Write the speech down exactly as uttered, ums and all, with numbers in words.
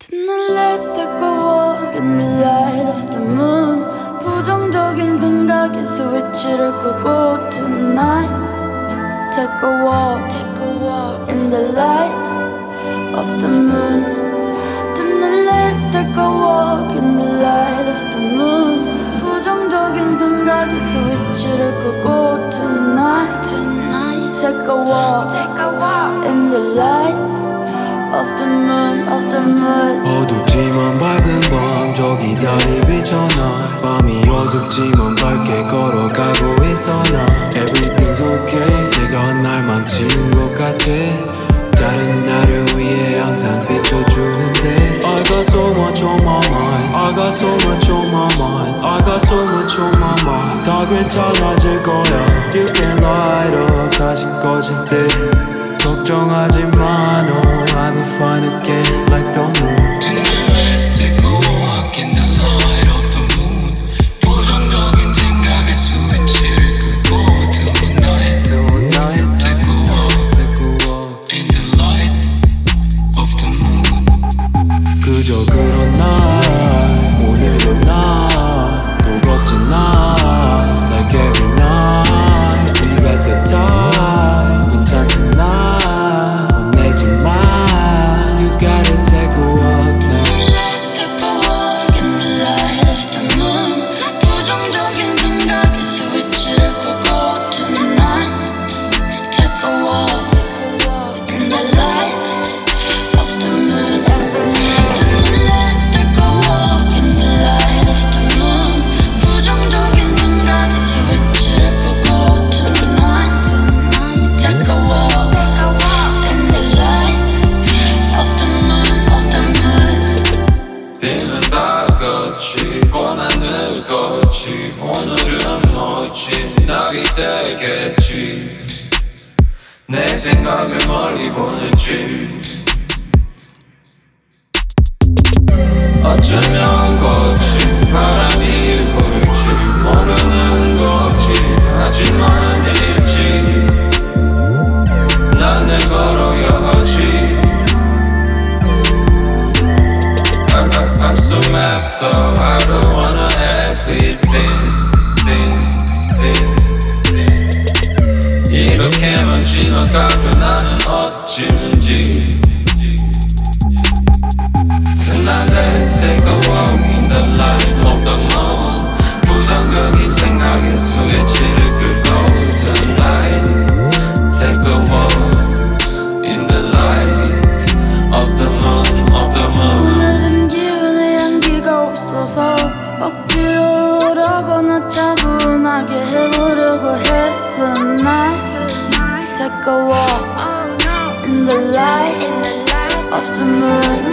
Tonight let's take a walk in the light of the moon. 부정적인 생각에 스위치를 끄고 tonight take a walk, take a walk in the light of the moon. Tonight let's take a walk in the light of the moon. 부정적인 생각에 스위치를 끄고 tonight, tonight take a walk, take a walk in the light of the moon, of the moon. 어둡지만 밝은 밤 저기 달이 비춰 날 밤이 어둡지만 밝게 걸어가고 있어 나 Everything's okay 내가 날 망치는 것 같아 다른 나를 위해 항상 비춰주는데 I got so much on my mind I got so much on my mind I got so much on my mind 다 괜찮아질 거야 You can light up 다시 꺼질 때 걱정하지 마, no, I'll be fine again, like the moon. Tonight let's take a walk in the light of the moon. 부정적인 생각에 스위치를 끄고 tonight, tonight take a walk, take a walk in the light of the moon. 그저 그런 날, 오늘도 나, 또 걷지 나, like every night. We got the time, 괜찮지 나. You gotta take a walk now. Let's take a walk in the light of the moon. 부정적인 생각에 스위치를 끄고 tonight take a walk, take a walk in the light of the moon. Tonight let's take a walk in the light of the moon. 부정적인 생각에 스위치를 끄고 tonight, tonight take a walk, take a walk in the light of the moon, of the moon. 비는 다가치 고난을 걷지 오늘은 멋진 날이 되겠지 내 생각을 멀리 보낼지 어쩌면 거친 바람이 불지 모르는 거지 하지만 일지 난 늘 걸어야지 I'm so messed up, I don't wanna everything, thing, thing, thing. 이렇게만 지나가도 나는 어찌인지 Tonight let's take a walk in the light of the moon 부정적인 생각에 스위치를 끄고 Tonight take a walk in the light of the moon, of the moon 억지로 오려거나 차분하게 해보려고 해 Tonight take a walk in the light of the moon.